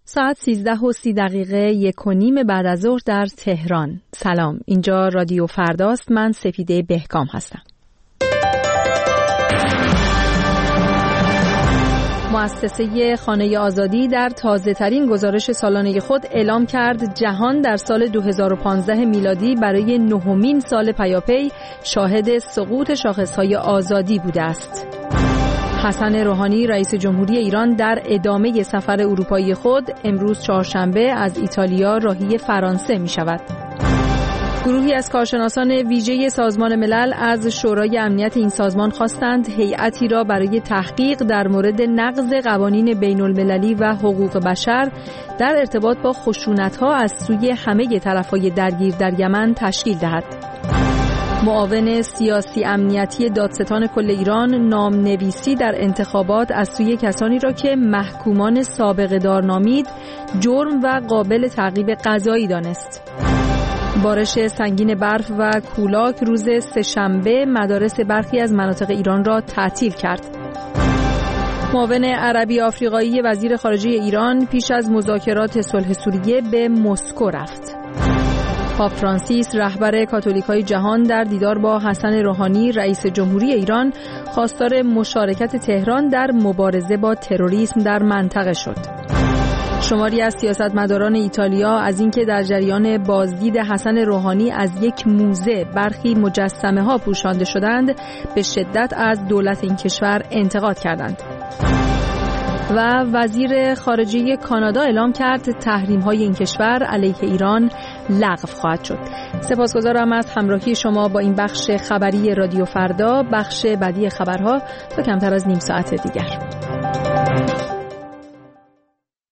ساعت 13:30 1:30 بعد از ظهر در تهران. سلام، اینجا رادیو فرداست. من سپیده بهکام هستم. مؤسسه خانه آزادی در تازه‌ترین گزارش سالانه خود اعلام کرد جهان در سال 2015 میلادی برای 9مین سال پیاپی شاهد سقوط شاخص‌های آزادی بوده است. حسن روحانی رئیس جمهوری ایران در ادامه سفر اروپایی خود امروز چهارشنبه از ایتالیا راهی فرانسه می شود. گروهی از کارشناسان ویژه سازمان ملل از شورای امنیت این سازمان خواستند هیئتی را برای تحقیق در مورد نقض قوانین بین المللی و حقوق بشر در ارتباط با خشونت‌ها از سوی همه طرف‌های درگیر در یمن تشکیل دهد. معاون سیاسی امنیتی دادستان کل ایران نامنویسی در انتخابات از سوی کسانی را که محکومان سابقه دار نامید جرم و قابل تعقیب قضایی دانست. بارش سنگین برف و کولاک روز سه‌شنبه مدارس برخی از مناطق ایران را تعطیل کرد. معاون عربی آفریقایی وزیر خارجه ایران پیش از مذاکرات صلح سوریه به مسکو رفت. پاپ فرانسیس رهبر کاتولیکای جهان در دیدار با حسن روحانی رئیس جمهوری ایران خواستار مشارکت تهران در مبارزه با تروریسم در منطقه شد. شماری از سیاستمداران ایتالیا از اینکه در جریان بازدید حسن روحانی از یک موزه برخی مجسمه‌ها پوشانده شدند به شدت از دولت این کشور انتقاد کردند. و وزیر خارجه کانادا اعلام کرد تحریم‌های این کشور علیه ایران لغو خواهد شد. سپاسگزارم از همراهی شما با این بخش خبری رادیو فردا. بخش بعدی خبرها تا کمتر از نیم ساعت دیگر.